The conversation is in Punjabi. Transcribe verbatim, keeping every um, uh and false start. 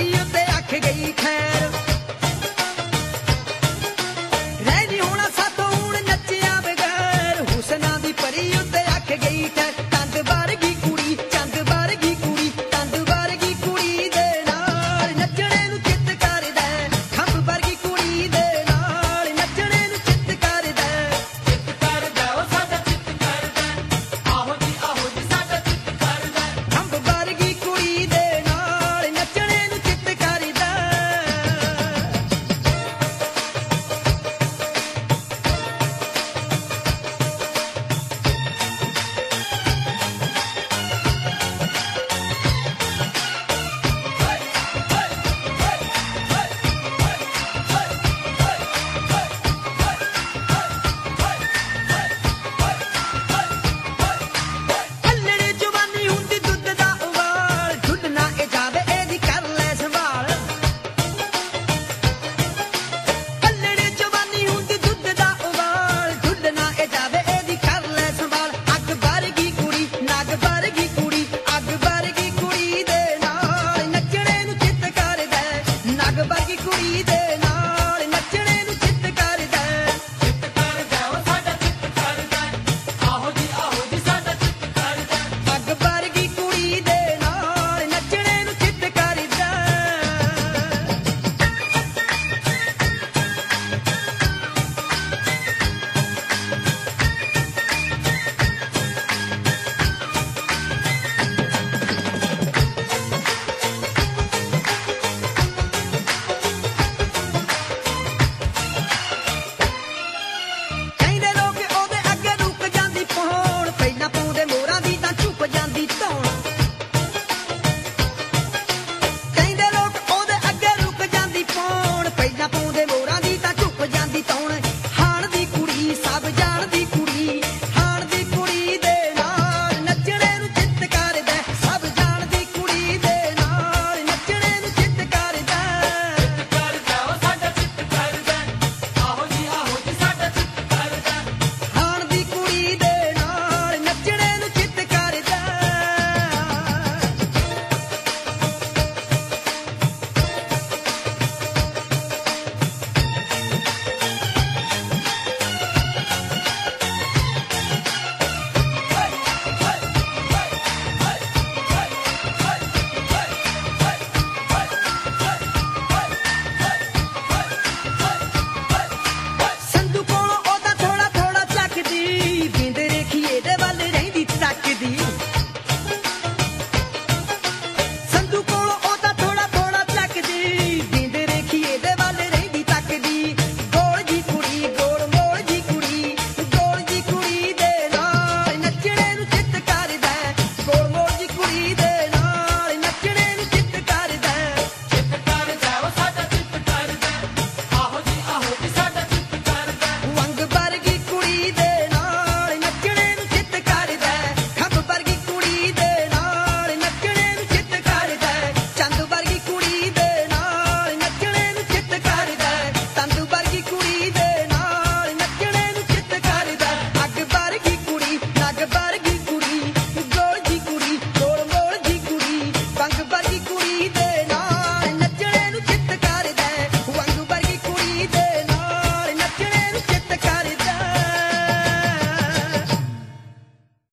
ਪਰੀ ਉੱਤੇ ਅੱਖ ਗਈ ਖੈਰ ਰਹਿ ਹੋਣਾ ਸਾਥੋਂ ਹੁਣ ਨੱਚਿਆ ਬਗੈਰ ਹੁਸਨਾਂ ਦੀ ਪਰੀ ਉੱਤੇ ਅੱਖ ਗਈ ਖੈਰ ਚੰਦ ਵਰਗੀ ਕੁੜੀ ਚੰਦ ਵਰਗੀ ਕੁੜੀ ਚੰਦ ਵਰਗੀ ਕੁੜੀ ਦੇ ਨਾਲ ਨੱਚਣੇ ਨੂੰ ਚਿੱਤ ਕਰਦਾ ਖੰਭ ਵਰਗੀ ਕੁੜੀ ਦੇ ਨਾਲ ਨੱਚਣੇ ਨੂੰ ਚਿੱਤ ਕਰਦਾ ਚਿੱਤ ਕਰਦਾ ਉਹ ਸਾਡਾ ਚਿੱਤ ਕਰਦਾ ਆਹੋ ਜੀ ਆਹੋ ਜੀ ਸਾਡਾ ਚਿੱਤ ਕਰਦਾ ਖੰਭ ਵਰਗੀ ਕੁੜੀ ਦੇ ਨਾਲ ਨੱਚਣੇ ਨੂੰ ਚਿੱਤ ਕਰਦਾ ਅੱਲੜੀ ਜਵਾਨੀ ਹੁੰਦੀ ਦੁੱਧ ਦਾ ਉਬਾਲ ਢੁੱਡ ਨਾ ਇਹ ਜਾਵੇ ਇਹਦੀ ਕਰ ਲੈ ਸੰਭਾਲ ਅੱਲੜੀ ਜਵਾਨੀ ਹੁੰਦੀ ਦੁੱਧ ਦਾ ਉਬਾਲ ਢੁੱਡ ਨਾ ਇਹ ਜਾਵੇ ਇਹਦੀ ਕਰ ਲੈ ਸੰਭਾਲ ਅੱਗ ਵਰਗੀ ਕੁੜੀ ਨਗ ਵਰਗੀ ਕੁੜੀ ਅੱਗ ਵਰਗੀ ਕੁੜੀ ਦੇ ਨਾਲ ਨੱਚਣੇ ਨੂੰ ਚਿੱਤ ਕਰਦਾ ਨਗ ਵਰਗੀ ਕੁੜੀ ਦੇ